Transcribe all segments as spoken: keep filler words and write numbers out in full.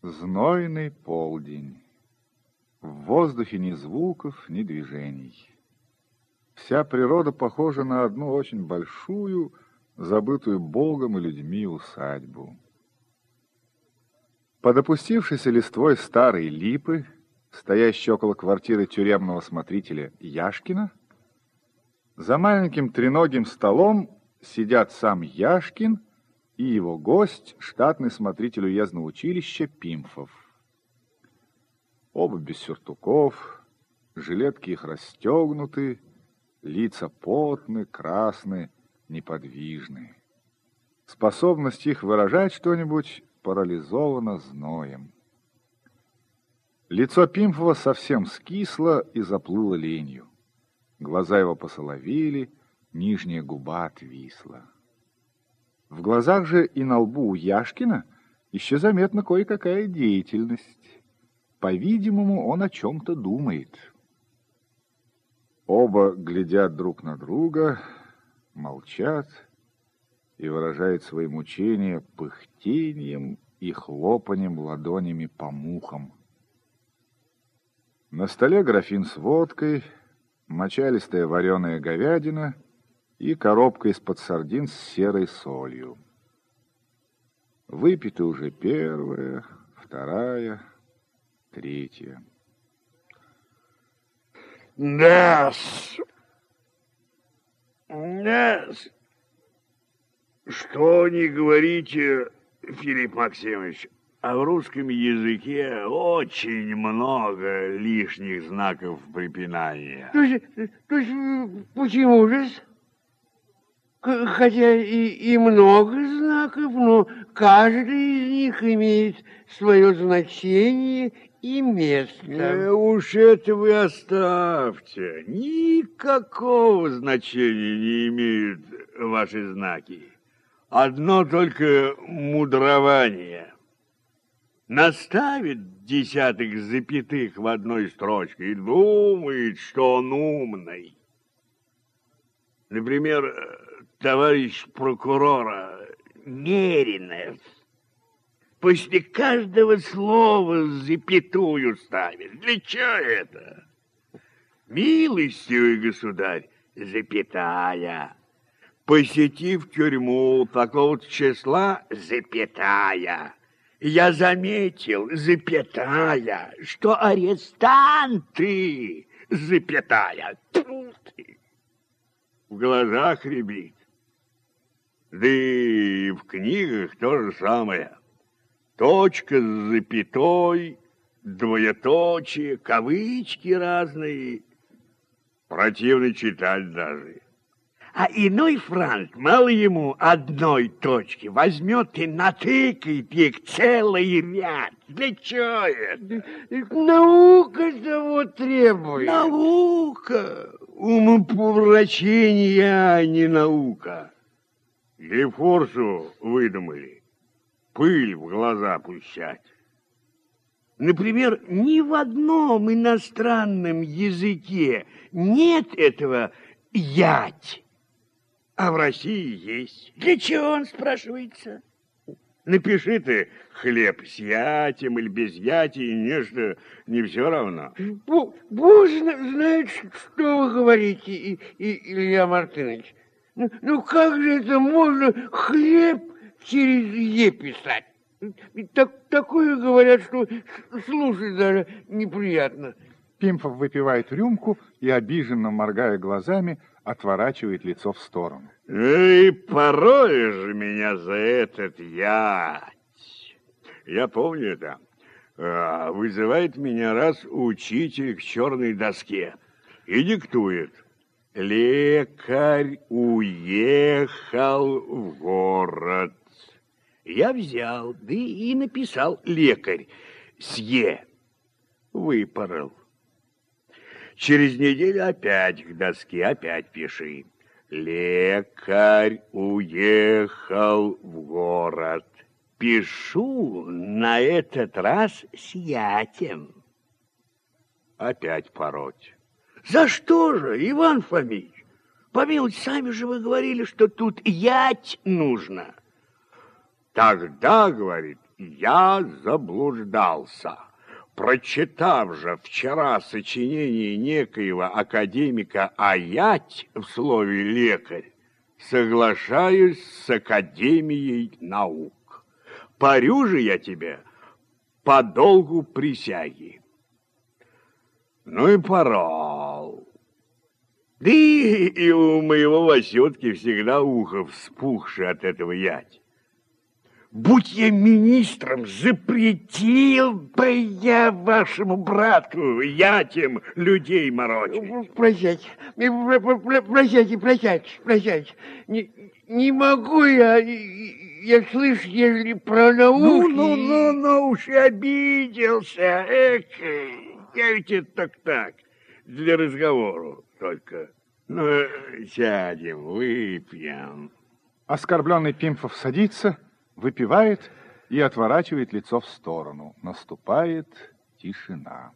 Знойный полдень. В воздухе ни звуков, ни движений. Вся природа похожа на одну очень большую, забытую Богом и людьми усадьбу. Под опустившейся листвой старой липы, стоящей около квартиры тюремного смотрителя Яшкина, за маленьким треногим столом сидят сам Яшкин и его гость, штатный смотритель уездного училища Пимфов. Оба без сюртуков, жилетки их расстегнуты, лица потны, красны, неподвижны. Способность их выражать что-нибудь парализована зноем. Лицо Пимфова совсем скисло и заплыло ленью. Глаза его посоловели, нижняя губа отвисла. В глазах же и на лбу у Яшкина еще заметна кое-какая деятельность. По-видимому, он о чем-то думает. Оба глядят друг на друга, молчат и выражают свои мучения пыхтением и хлопанием ладонями по мухам. На столе графин с водкой, мочалистая вареная говядина и коробка из-под сардин с серой солью. Выпиты уже первая, вторая, третья. Да-с. Да-с. Что не говорите, Филипп Максимович, а в русском языке очень много лишних знаков препинания. То есть, то есть почему же? Хотя и, и много знаков, но каждый из них имеет свое значение и место. Э, уж это вы оставьте. Никакого значения не имеют ваши знаки. Одно только мудрование. Наставит десяток запятых в одной строчке и думает, что он умный. Например, товарищ прокурора Меринов после каждого слова запятую ставит. Для чего это? Милостивый государь, запятая. Посетив тюрьму такого-то числа, запятая. Я заметил, запятая, что арестанты, запятая. Тьфу ты. В глазах рябит. Да и в книгах то же самое. Точка с запятой, двоеточие, кавычки разные. Противно читать даже. А иной франт, мало ему одной точки, возьмет и натыкает их целый ряд. Для чего это? Наука того требует. Наука. Умопомрачение, а не наука. Или форсу выдумали. Пыль в глаза пущать. Например, ни в одном иностранном языке нет этого «ять». А в России есть. Для чего он, спрашивается? Напиши ты хлеб с ятем или без яти, и нечто не все равно. Бог знает, что вы говорите, и, и, Илья Мартынович. Ну, ну как же это можно хлеб через «е» писать? Так, такое говорят, что слушать даже неприятно. Пимфов выпивает рюмку и, обиженно моргая глазами, отворачивает лицо в сторону. И порой же меня за этот ять. Я помню это. Вызывает меня раз учитель к черной доске и диктует. Лекарь уехал в город. Я взял, да и написал лекарь с «е». Выпорол. Через неделю опять к доске, опять пиши. Лекарь уехал в город. Пишу на этот раз с ятем. Опять пороть. За что же, Иван Фомич? Помилуйте, сами же вы говорили, что тут ять нужно. Тогда, говорит, я заблуждался. Прочитав же вчера сочинение некоего академика Аять в слове «лекарь», соглашаюсь с Академией наук. Парю же я тебе по долгу присяги. Ну и порол. Да и, и у моего Васютки всегда ухо вспухшее от этого ять. Будь я министром, запретил бы я вашему брату ятем людей морочить. Прощайте, прощайте, прощайте, прощайте. Не, не могу я, я слышу, если про науку... Ну, ну, ну, ну, уж и обиделся. Эх, я ведь так-так, для разговора только. Ну, сядем, выпьем. Оскорбленный Пимфов садится, выпивает и отворачивает лицо в сторону. Наступает тишина.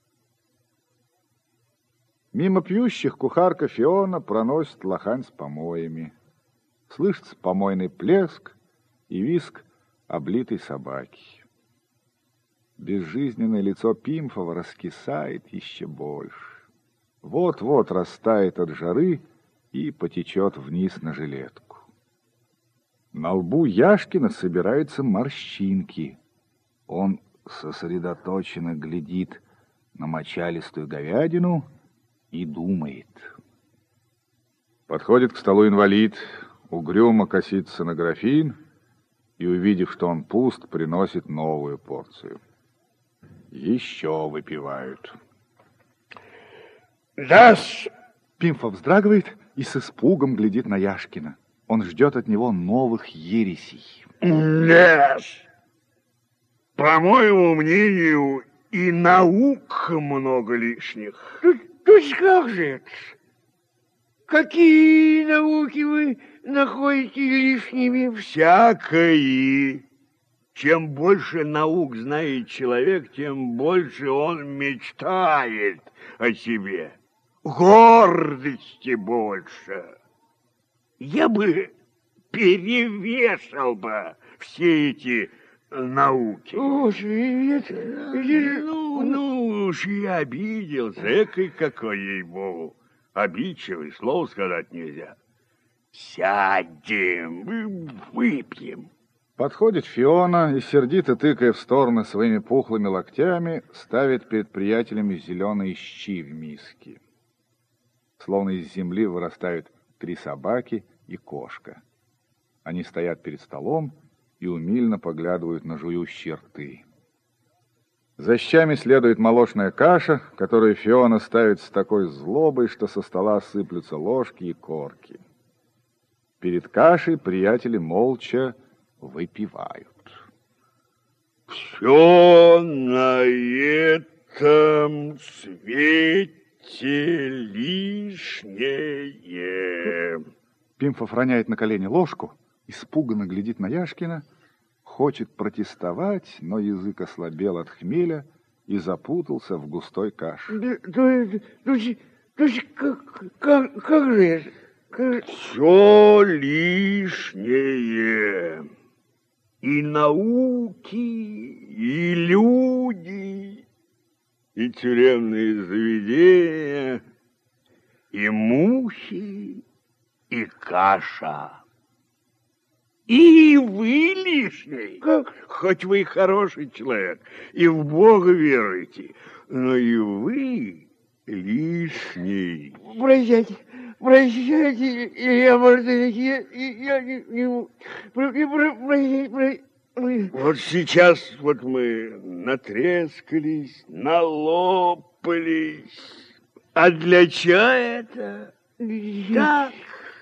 Мимо пьющих кухарка Фиона проносит лохань с помоями. Слышится помойный плеск и визг облитой собаки. Безжизненное лицо Пимфова раскисает еще больше. Вот-вот растает от жары и потечет вниз на жилетку. На лбу Яшкина собираются морщинки. Он сосредоточенно глядит на мочалистую говядину и думает. Подходит к столу инвалид, угрюмо косится на графин и, увидев, что он пуст, приносит новую порцию. Еще выпивают. Да-с! Пимфов вздрагивает и с испугом глядит на Яшкина. Он ждет от него новых ересей. Да-с! По моему мнению, и наук много лишних. То, то есть как же это? Какие науки вы находите лишними? Всякое. Чем больше наук знает человек, тем больше он мечтает о себе. Гордости больше. Я бы перевешал бы все эти науки. Уж, это, это... Ну, ну уж я обиделся. Экой какой, ей-богу. Обидчивый, слов сказать нельзя. Сядем, выпьем. Подходит Фиона и, сердито тыкая в стороны своими пухлыми локтями, ставит перед приятелями зеленые щи в миске. Словно из земли вырастают три собаки и кошка. Они стоят перед столом и умильно поглядывают на жующие рты. За щами следует молочная каша, которую Фиона ставит с такой злобой, что со стола сыплются ложки и корки. Перед кашей приятели молча выпивают. Все на этом свете лишнее. Пимфов роняет на колени ложку, испуганно глядит на Яшкина, хочет протестовать, но язык ослабел от хмеля и запутался в густой каше. Да, то, то, то, как, как, как же это? Как... Все лишнее. И науки, и люди, и тюремные заведения, и мухи, и каша. И вы лишний. Как? Хоть вы и хороший человек, и в Бога веруете, но и вы лишний. Прощайте, прощайте, Илья Мартынович, я, я не, не, прощайте, прощайте. Вот сейчас вот мы натрескались, налопались. А для чая это так.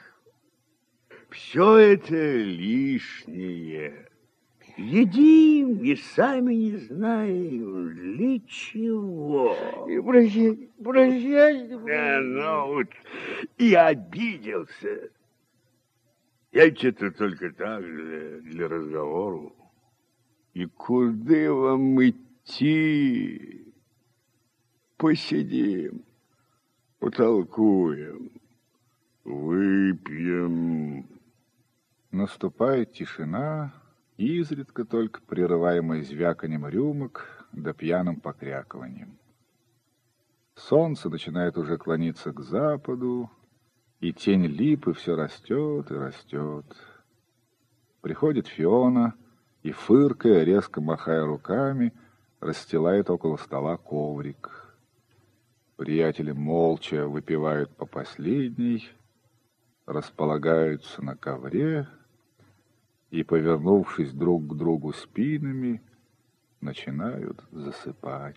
Все это лишнее. Едим и сами не знаем для чего. Прощайте, прощайте. Да, ну вот и обиделся. Я ведь это только так, для, для разговора. И куда вам идти? Посидим, потолкуем, выпьем. Наступает тишина изредка только прерываемый звяканием рюмок да пьяным покрякиванием. Солнце начинает уже клониться к западу, и тень липы все растет и растет. Приходит Фиона и, фыркая, резко махая руками, расстилает около стола коврик. Приятели молча выпивают по последней, располагаются на ковре и, повернувшись друг к другу спинами, начинают засыпать.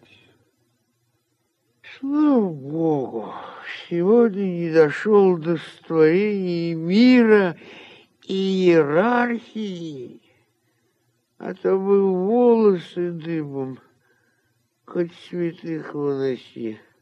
Слава Богу, сегодня не дошел до створения мира и иерархии, а то бы волосы дыбом, хоть святых выноси.